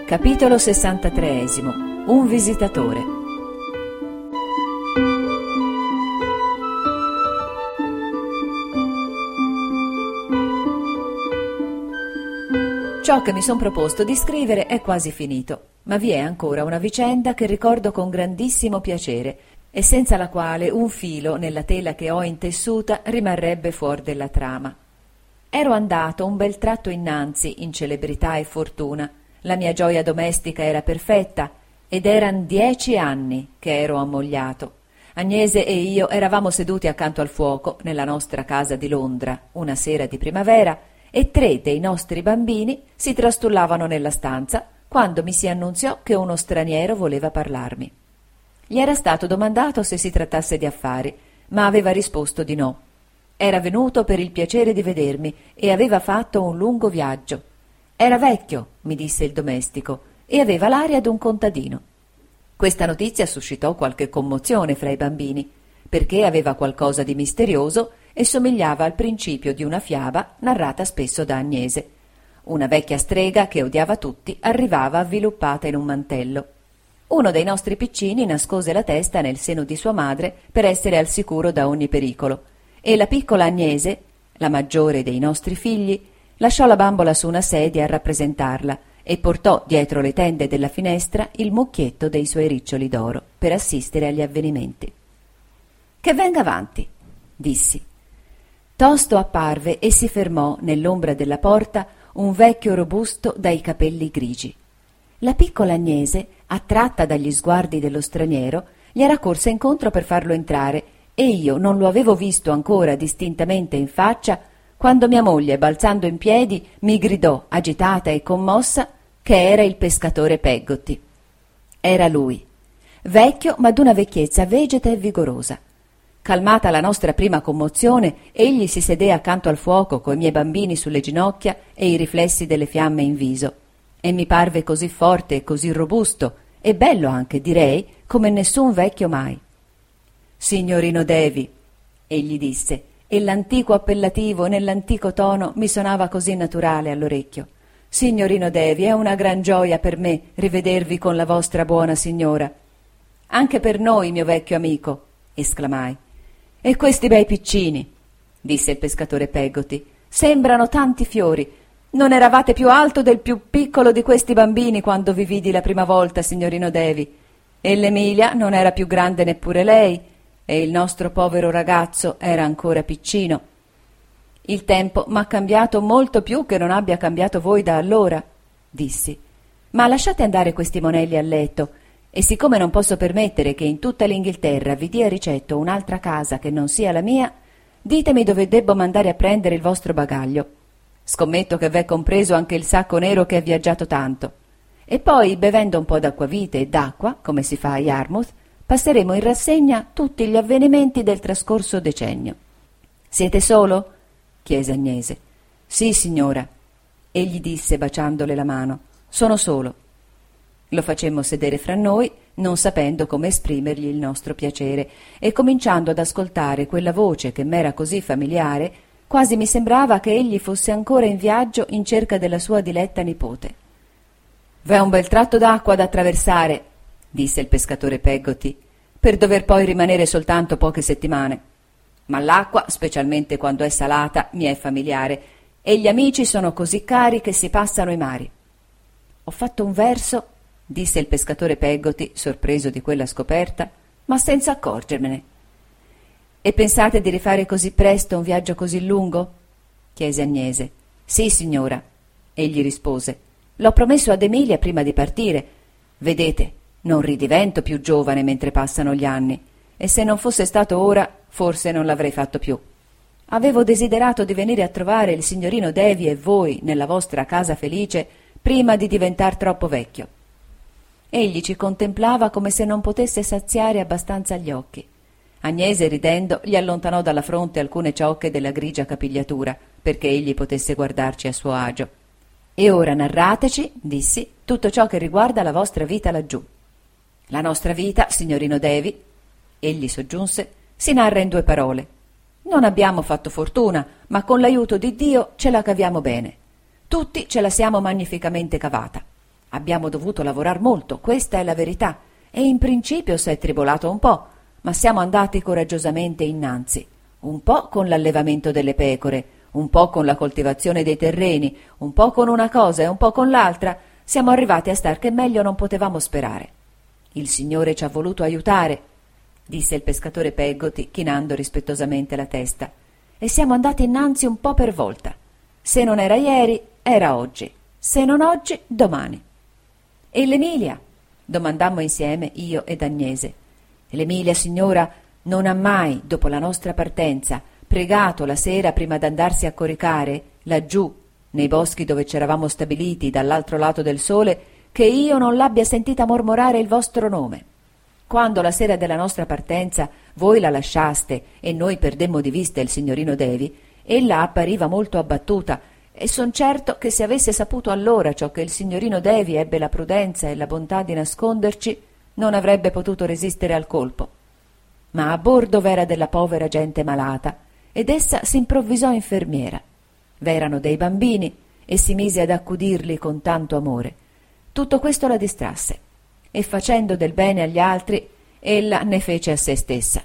Capitolo 63. Un visitatore. Ciò che mi son proposto di scrivere è quasi finito, ma vi è ancora una vicenda che ricordo con grandissimo piacere e senza la quale un filo nella tela che ho intessuta rimarrebbe fuor della trama. Ero andato un bel tratto innanzi in celebrità e fortuna. La mia gioia domestica era perfetta ed eran 10 anni che ero ammogliato. Agnese e io eravamo seduti accanto al fuoco nella nostra casa di Londra una sera di primavera e 3 dei nostri bambini si trastullavano nella stanza quando mi si annunziò che uno straniero voleva parlarmi. Gli era stato domandato se si trattasse di affari, ma aveva risposto di no. Era venuto per il piacere di vedermi e aveva fatto un lungo viaggio. Era vecchio, mi disse il domestico, e aveva l'aria d'un contadino. Questa notizia suscitò qualche commozione fra i bambini, perché aveva qualcosa di misterioso e somigliava al principio di una fiaba narrata spesso da Agnese. Una vecchia strega che odiava tutti arrivava avviluppata in un mantello. Uno dei nostri piccini nascose la testa nel seno di sua madre per essere al sicuro da ogni pericolo, e la piccola Agnese, la maggiore dei nostri figli, lasciò la bambola su una sedia a rappresentarla e portò dietro le tende della finestra il mucchietto dei suoi riccioli d'oro per assistere agli avvenimenti. «Che venga avanti», dissi. Tosto apparve e si fermò nell'ombra della porta un vecchio robusto dai capelli grigi. La piccola Agnese, attratta dagli sguardi dello straniero, gli era corsa incontro per farlo entrare e io non lo avevo visto ancora distintamente in faccia quando mia moglie, balzando in piedi, mi gridò, agitata e commossa, che era il pescatore Peggotty. Era lui, vecchio ma d'una vecchiezza vegeta e vigorosa. Calmata la nostra prima commozione, egli si sedé accanto al fuoco coi miei bambini sulle ginocchia e i riflessi delle fiamme in viso, e mi parve così forte e così robusto, e bello anche, direi, come nessun vecchio mai. «Signorino Devi», egli disse, e l'antico appellativo nell'antico tono mi suonava così naturale all'orecchio. «Signorino Devi, è una gran gioia per me rivedervi con la vostra buona signora». «Anche per noi, mio vecchio amico», esclamai. «E questi bei piccini», disse il pescatore Peggotty, «sembrano tanti fiori. Non eravate più alto del più piccolo di questi bambini quando vi vidi la prima volta, signorino Devi. E l'Emilia non era più grande neppure lei, e il nostro povero ragazzo era ancora piccino. Il tempo m'ha cambiato molto più che non abbia cambiato voi da allora», dissi. «Ma lasciate andare questi monelli a letto, e siccome non posso permettere che in tutta l'Inghilterra vi dia ricetto un'altra casa che non sia la mia, ditemi dove debbo mandare a prendere il vostro bagaglio. Scommetto che v'è compreso anche il sacco nero che ha viaggiato tanto. E poi, bevendo un po' d'acquavite e d'acqua, come si fa a Yarmouth, passeremo in rassegna tutti gli avvenimenti del trascorso decennio». «Siete solo?» chiese Agnese. «Sì, signora», egli disse baciandole la mano. «Sono solo». Lo facemmo sedere fra noi, non sapendo come esprimergli il nostro piacere, e cominciando ad ascoltare quella voce che m'era così familiare, quasi mi sembrava che egli fosse ancora in viaggio in cerca della sua diletta nipote. «V'è un bel tratto d'acqua da attraversare», disse il pescatore Peggotty, «per dover poi rimanere soltanto poche settimane. Ma l'acqua, specialmente quando è salata, mi è familiare, e gli amici sono così cari che si passano i mari». «Ho fatto un verso», disse il pescatore Peggotty, sorpreso di quella scoperta, «ma senza accorgermene». «E pensate di rifare così presto un viaggio così lungo?» chiese Agnese. «Sì, signora», egli rispose. «L'ho promesso ad Emilia prima di partire. Vedete, non ridivento più giovane mentre passano gli anni, e se non fosse stato ora, forse non l'avrei fatto più. Avevo desiderato di venire a trovare il signorino Devi e voi nella vostra casa felice prima di diventar troppo vecchio». Egli ci contemplava come se non potesse saziare abbastanza gli occhi. Agnese, ridendo, gli allontanò dalla fronte alcune ciocche della grigia capigliatura, perché egli potesse guardarci a suo agio. «E ora narrateci», dissi, «tutto ciò che riguarda la vostra vita laggiù». «La nostra vita, signorino Devi», egli soggiunse, «si narra in 2 parole. Non abbiamo fatto fortuna, ma con l'aiuto di Dio ce la caviamo bene. Tutti ce la siamo magnificamente cavata. Abbiamo dovuto lavorar molto, questa è la verità, e in principio s'è tribolato un po', ma siamo andati coraggiosamente innanzi, un po' con l'allevamento delle pecore, un po' con la coltivazione dei terreni, un po' con una cosa e un po' con l'altra, siamo arrivati a star che meglio non potevamo sperare. Il Signore ci ha voluto aiutare, disse il pescatore Peggotty, chinando rispettosamente la testa, e siamo andati innanzi un po' per volta. Se non era ieri, era oggi, se non oggi, domani. E l'Emilia? Domandammo insieme io ed Agnese. L'Emilia, signora, non ha mai, dopo la nostra partenza, pregato la sera prima d'andarsi a coricare, laggiù, nei boschi dove c'eravamo stabiliti dall'altro lato del sole, che io non l'abbia sentita mormorare il vostro nome. Quando la sera della nostra partenza voi la lasciaste e noi perdemmo di vista il signorino Devi, ella appariva molto abbattuta, e son certo che se avesse saputo allora ciò che il signorino Devi ebbe la prudenza e la bontà di nasconderci, non avrebbe potuto resistere al colpo. Ma a bordo v'era della povera gente malata, ed essa s'improvvisò infermiera. V'erano dei bambini, e si mise ad accudirli con tanto amore. Tutto questo la distrasse, e facendo del bene agli altri, ella ne fece a se stessa.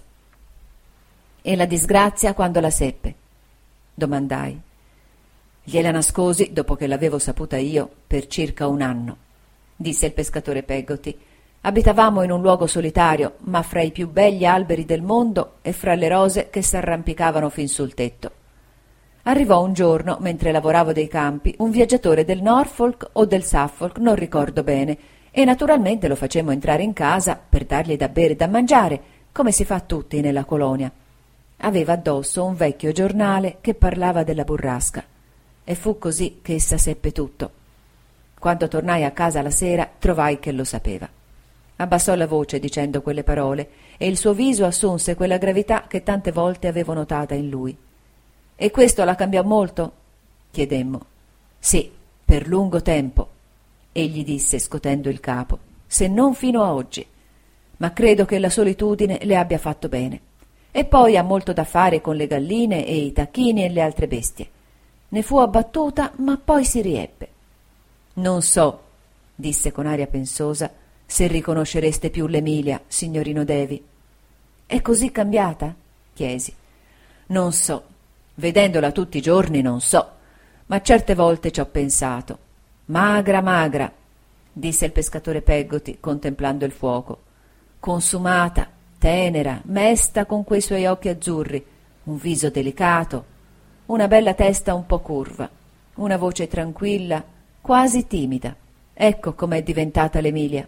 E la disgrazia quando la seppe? Domandai. Gliela nascosi, dopo che l'avevo saputa io, per circa un anno, disse il pescatore Peggotty. Abitavamo in un luogo solitario, ma fra i più begli alberi del mondo e fra le rose che s'arrampicavano fin sul tetto. Arrivò un giorno, mentre lavoravo dei campi, un viaggiatore del Norfolk o del Suffolk, non ricordo bene, e naturalmente lo facemmo entrare in casa per dargli da bere e da mangiare, come si fa a tutti nella colonia. Aveva addosso un vecchio giornale che parlava della burrasca, e fu così che essa seppe tutto. Quando tornai a casa la sera, trovai che lo sapeva. Abbassò la voce dicendo quelle parole, e il suo viso assunse quella gravità che tante volte avevo notata in lui. «E questo la cambiò molto?» chiedemmo. «Sì, per lungo tempo», egli disse scotendo il capo, «se non fino a oggi. Ma credo che la solitudine le abbia fatto bene. E poi ha molto da fare con le galline e i tacchini e le altre bestie. Ne fu abbattuta, ma poi si riebbe». «Non so», disse con aria pensosa, «se riconoscereste più l'Emilia, signorino Devi». «È così cambiata?» chiesi. «Non so. Vedendola tutti i giorni non so, ma certe volte ci ho pensato. Magra, magra», disse il pescatore Peggotty contemplando il fuoco. «Consumata, tenera, mesta con quei suoi occhi azzurri, un viso delicato, una bella testa un po' curva, una voce tranquilla, quasi timida. Ecco com'è diventata l'Emilia».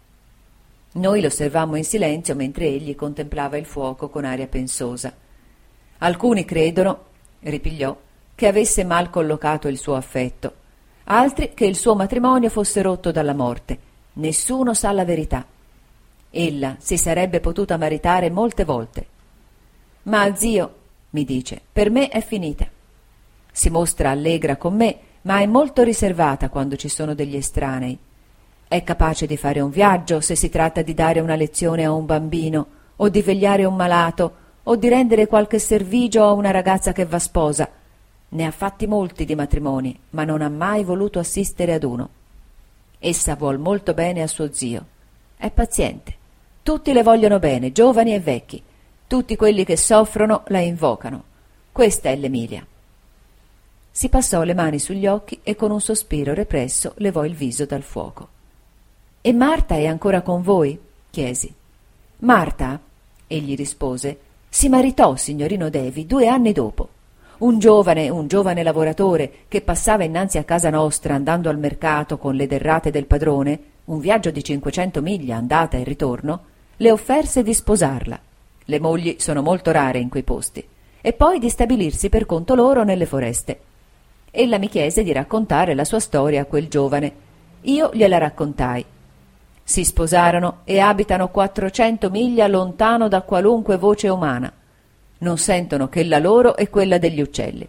Noi l'osservammo in silenzio mentre egli contemplava il fuoco con aria pensosa. «Alcuni credono», ripigliò, «che avesse mal collocato il suo affetto, altri che il suo matrimonio fosse rotto dalla morte. Nessuno sa la verità. Ella si sarebbe potuta maritare molte volte. Ma zio, mi dice, per me è finita. Si mostra allegra con me, ma è molto riservata quando ci sono degli estranei. È capace di fare un viaggio se si tratta di dare una lezione a un bambino, o di vegliare un malato, o di rendere qualche servigio a una ragazza che va sposa. Ne ha fatti molti di matrimoni, ma non ha mai voluto assistere ad uno. Essa vuol molto bene a suo zio. È paziente. Tutti le vogliono bene, giovani e vecchi. Tutti quelli che soffrono la invocano. Questa è l'Emilia». Si passò le mani sugli occhi e con un sospiro represso levò il viso dal fuoco. «E Marta è ancora con voi?» chiesi. «Marta», egli rispose, «si maritò, signorino Devi, 2 anni dopo. Un giovane lavoratore che passava innanzi a casa nostra andando al mercato con le derrate del padrone, un viaggio di 500 miglia andata e ritorno, le offerse di sposarla. Le mogli sono molto rare in quei posti, e poi di stabilirsi per conto loro nelle foreste. Ella mi chiese di raccontare la sua storia a quel giovane. Io gliela raccontai. Si sposarono e abitano 400 miglia lontano da qualunque voce umana. Non sentono che la loro e quella degli uccelli».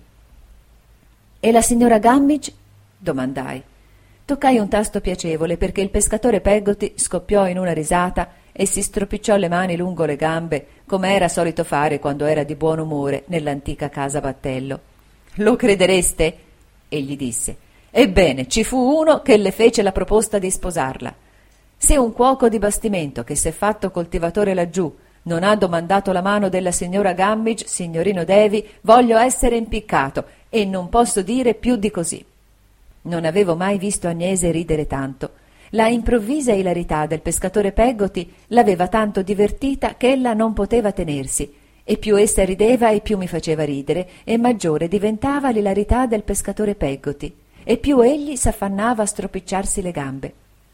«E la signora Gummidge?» domandai. Toccai un tasto piacevole perché il pescatore Peggotty scoppiò in una risata e si stropicciò le mani lungo le gambe, come era solito fare quando era di buon umore nell'antica casa Battello. «Lo credereste?» egli disse. Ebbene, ci fu uno che le fece la proposta di sposarla. Se un cuoco di bastimento che s'è fatto coltivatore laggiù non ha domandato la mano della signora Gummidge, signorino Davy, voglio essere impiccato e non posso dire più di così. Non avevo mai visto Agnese ridere tanto. La improvvisa ilarità del pescatore Peggotty l'aveva tanto divertita che ella non poteva tenersi, e più essa rideva e più mi faceva ridere, e maggiore diventava l'ilarità del pescatore Peggotty, e più egli s'affannava a stropicciarsi le gambe.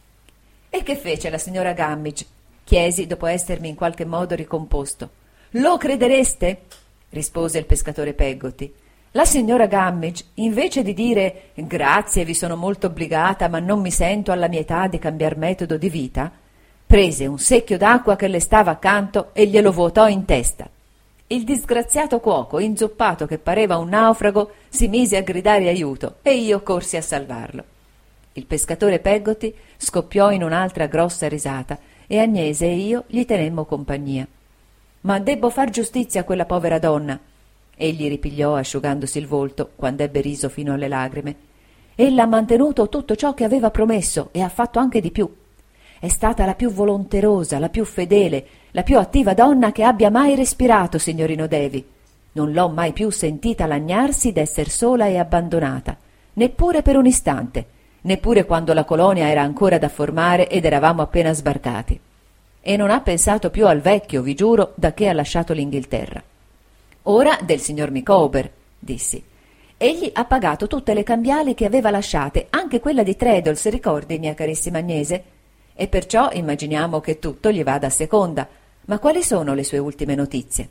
«E che fece la signora Gummidge?» chiesi dopo essermi in qualche modo ricomposto. «Lo credereste?» rispose il pescatore Peggotty. La signora Gummidge, invece di dire «Grazie, vi sono molto obbligata, ma non mi sento alla mia età di cambiar metodo di vita», prese un secchio d'acqua che le stava accanto e glielo vuotò in testa. Il disgraziato cuoco, inzuppato che pareva un naufrago, si mise a gridare aiuto e io corsi a salvarlo. Il pescatore Peggotty scoppiò in un'altra grossa risata e Agnese e io gli tenemmo compagnia. «Ma debbo far giustizia a quella povera donna», egli ripigliò asciugandosi il volto quando ebbe riso fino alle lagrime. «Ella ha mantenuto tutto ciò che aveva promesso e ha fatto anche di più. È stata la più volonterosa, la più fedele, la più attiva donna che abbia mai respirato, signorino Davy. Non l'ho mai più sentita lagnarsi d'esser sola e abbandonata, neppure per un istante, neppure quando la colonia era ancora da formare ed eravamo appena sbarcati. E non ha pensato più al vecchio, vi giuro, da che ha lasciato l'Inghilterra. Ora del signor Micawber, dissi. Egli ha pagato tutte le cambiali che aveva lasciate, anche quella di Traddles, ricordi, mia carissima Agnese? E perciò immaginiamo che tutto gli vada a seconda. Ma quali sono le sue ultime notizie?»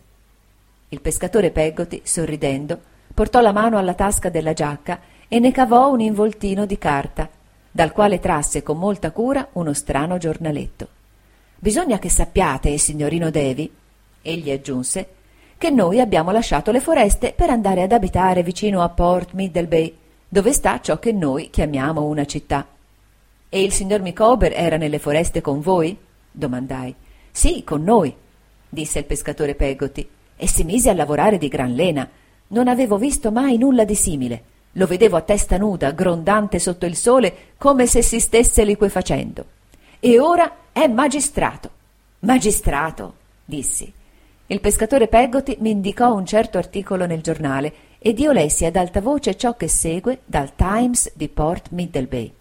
Il pescatore Peggotty, sorridendo, portò la mano alla tasca della giacca e ne cavò un involtino di carta, dal quale trasse con molta cura uno strano giornaletto. «Bisogna che sappiate, signorino Davy», egli aggiunse, «che noi abbiamo lasciato le foreste per andare ad abitare vicino a Port Middlebay, dove sta ciò che noi chiamiamo una città». «E il signor Micawber era nelle foreste con voi?» domandai. «Sì, con noi», disse il pescatore Peggotty, «e si mise a lavorare di gran lena. Non avevo visto mai nulla di simile. Lo vedevo a testa nuda, grondante sotto il sole, come se si stesse liquefacendo. E ora è magistrato». «Magistrato?» dissi. Il pescatore Peggotty mi indicò un certo articolo nel giornale ed io lessi ad alta voce ciò che segue dal Times di Port Middlebay.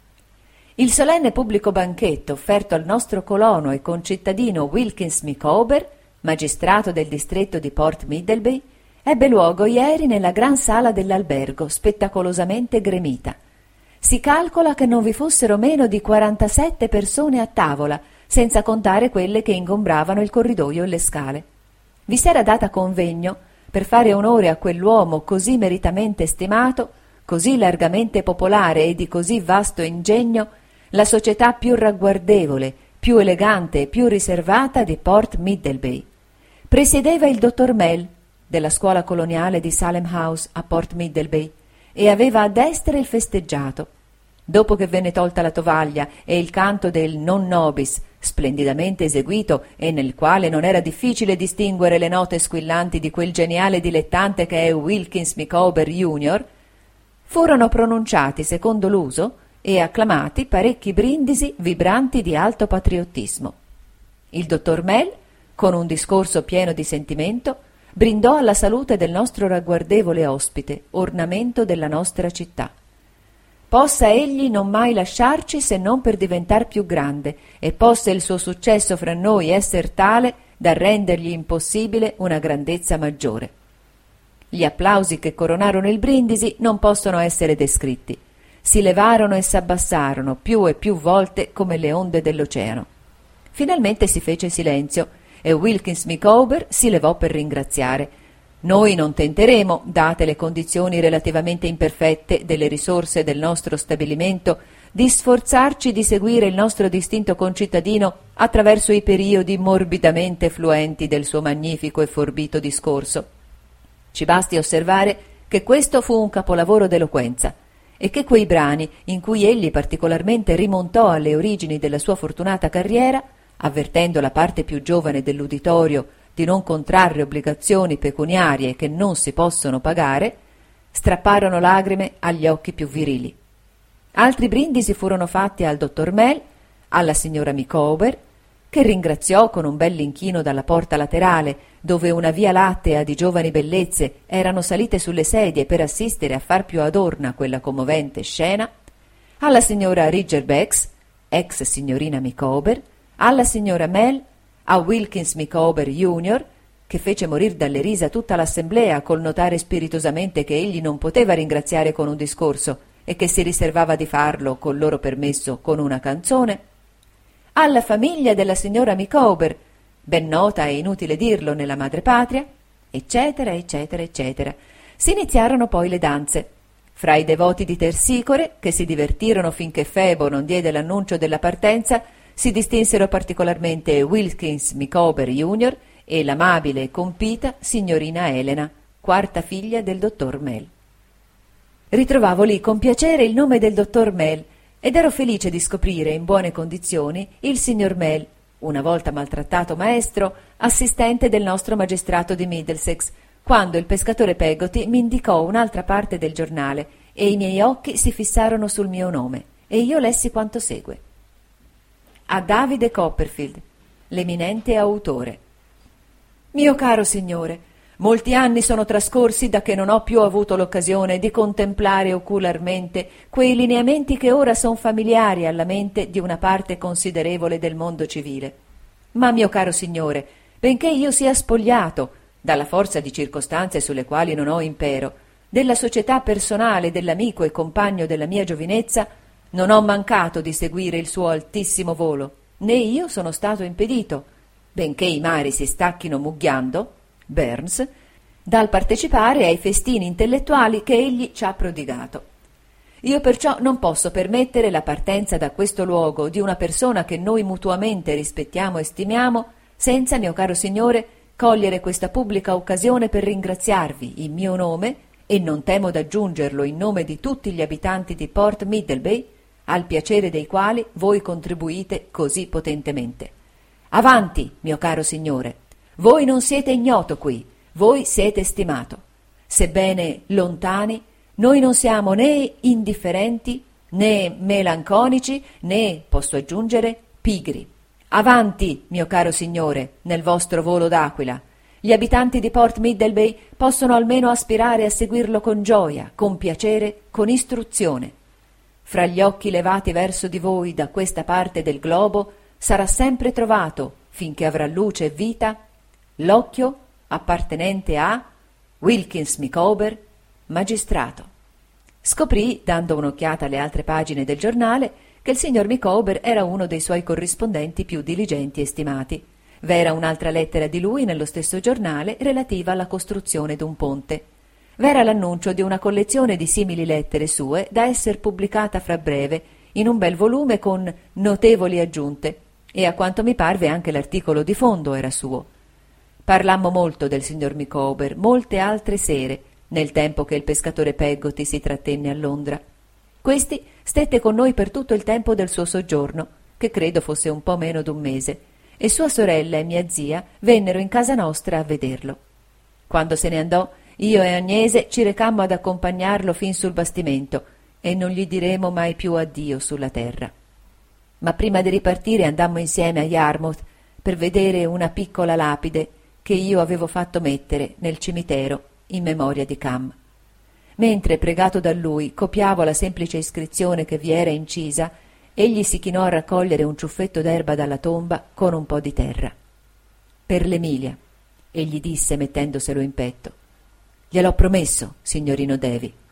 Il solenne pubblico banchetto offerto al nostro colono e concittadino Wilkins Micawber, magistrato del distretto di Port Middlebay, ebbe luogo ieri nella gran sala dell'albergo, spettacolosamente gremita. Si calcola che non vi fossero meno di 47 persone a tavola, senza contare quelle che ingombravano il corridoio e le scale. Vi s'era data convegno, per fare onore a quell'uomo così meritamente stimato, così largamente popolare e di così vasto ingegno, la società più ragguardevole, più elegante e più riservata di Port Middlebay. Presiedeva il dottor Mell, della scuola coloniale di Salem House a Port Middlebay, e aveva a destra il festeggiato. Dopo che venne tolta la tovaglia e il canto del Non Nobis, splendidamente eseguito e nel quale non era difficile distinguere le note squillanti di quel geniale dilettante che è Wilkins Micawber Jr., furono pronunciati secondo l'uso e acclamati parecchi brindisi vibranti di alto patriottismo. Il dottor Mell, con un discorso pieno di sentimento, brindò alla salute del nostro ragguardevole ospite, ornamento della nostra città. Possa egli non mai lasciarci se non per diventar più grande, e possa il suo successo fra noi esser tale da rendergli impossibile una grandezza maggiore. Gli applausi che coronarono il brindisi non possono essere descritti. Si levarono e s'abbassarono più e più volte come le onde dell'oceano. Finalmente si fece silenzio e Wilkins Micawber si levò per ringraziare. Noi non tenteremo, date le condizioni relativamente imperfette delle risorse del nostro stabilimento, di sforzarci di seguire il nostro distinto concittadino attraverso i periodi morbidamente fluenti del suo magnifico e forbito discorso. Ci basti osservare che questo fu un capolavoro d'eloquenza e che quei brani in cui egli particolarmente rimontò alle origini della sua fortunata carriera, avvertendo la parte più giovane dell'uditorio di non contrarre obbligazioni pecuniarie che non si possono pagare, strapparono lagrime agli occhi più virili. Altri brindisi furono fatti al dottor Mell, alla signora Micawber, che ringraziò con un bell'inchino dalla porta laterale, dove una via lattea di giovani bellezze erano salite sulle sedie per assistere a far più adorna quella commovente scena, alla signora Ridgerbacks, ex signorina Micawber, alla signora Mell, a Wilkins Micawber Jr., che fece morir dalle risa tutta l'assemblea col notare spiritosamente che egli non poteva ringraziare con un discorso e che si riservava di farlo, col loro permesso, con una canzone, alla famiglia della signora Micawber, ben nota e inutile dirlo nella madrepatria, eccetera, eccetera, eccetera. Si iniziarono poi le danze. Fra i devoti di Tersicore, che si divertirono finché Febo non diede l'annuncio della partenza, si distinsero particolarmente Wilkins Micawber Jr. e l'amabile e compita signorina Elena, quarta figlia del dottor Mell. Ritrovavo lì con piacere il nome del dottor Mell ed ero felice di scoprire in buone condizioni il signor Mell, una volta maltrattato maestro, assistente del nostro magistrato di Middlesex, quando il pescatore Peggotty mi indicò un'altra parte del giornale e i miei occhi si fissarono sul mio nome e io lessi quanto segue. A Davide Copperfield, l'eminente autore. Mio caro signore, molti anni sono trascorsi da che non ho più avuto l'occasione di contemplare ocularmente quei lineamenti che ora son familiari alla mente di una parte considerevole del mondo civile. Ma, mio caro signore, benché io sia spogliato, dalla forza di circostanze sulle quali non ho impero, della società personale dell'amico e compagno della mia giovinezza, non ho mancato di seguire il suo altissimo volo, né io sono stato impedito, benché i mari si stacchino mugghiando, Burns, dal partecipare ai festini intellettuali che egli ci ha prodigato. Io perciò non posso permettere la partenza da questo luogo di una persona che noi mutuamente rispettiamo e stimiamo, senza, mio caro signore, cogliere questa pubblica occasione per ringraziarvi in mio nome, e non temo d'aggiungerlo in nome di tutti gli abitanti di Port Middlebay, al piacere dei quali voi contribuite così potentemente. Avanti, mio caro signore! Voi non siete ignoto qui, voi siete stimato. Sebbene lontani, noi non siamo né indifferenti, né melanconici, né, posso aggiungere, pigri. Avanti, mio caro signore, nel vostro volo d'aquila. Gli abitanti di Port Middlebay possono almeno aspirare a seguirlo con gioia, con piacere, con istruzione. Fra gli occhi levati verso di voi da questa parte del globo sarà sempre trovato, finché avrà luce e vita, l'occhio appartenente a Wilkins Micawber, magistrato. Scoprì, dando un'occhiata alle altre pagine del giornale, che il signor Micawber era uno dei suoi corrispondenti più diligenti e stimati. V'era un'altra lettera di lui nello stesso giornale relativa alla costruzione d'un ponte. V'era l'annuncio di una collezione di simili lettere sue da esser pubblicata fra breve in un bel volume con notevoli aggiunte, e a quanto mi parve anche l'articolo di fondo era suo. Parlammo molto del signor Micawber molte altre sere, nel tempo che il pescatore Peggotty si trattenne a Londra. Questi stette con noi per tutto il tempo del suo soggiorno, che credo fosse un po' meno d'un mese, e sua sorella e mia zia vennero in casa nostra a vederlo. Quando se ne andò, io e Agnese ci recammo ad accompagnarlo fin sul bastimento e non gli diremo mai più addio sulla terra. Ma prima di ripartire andammo insieme a Yarmouth per vedere una piccola lapide che io avevo fatto mettere nel cimitero in memoria di Cam. Mentre, pregato da lui, copiavo la semplice iscrizione che vi era incisa, egli si chinò a raccogliere un ciuffetto d'erba dalla tomba con un po' di terra. «Per l'Emilia», egli disse mettendoselo in petto. «Gliel'ho promesso, signorino Davy».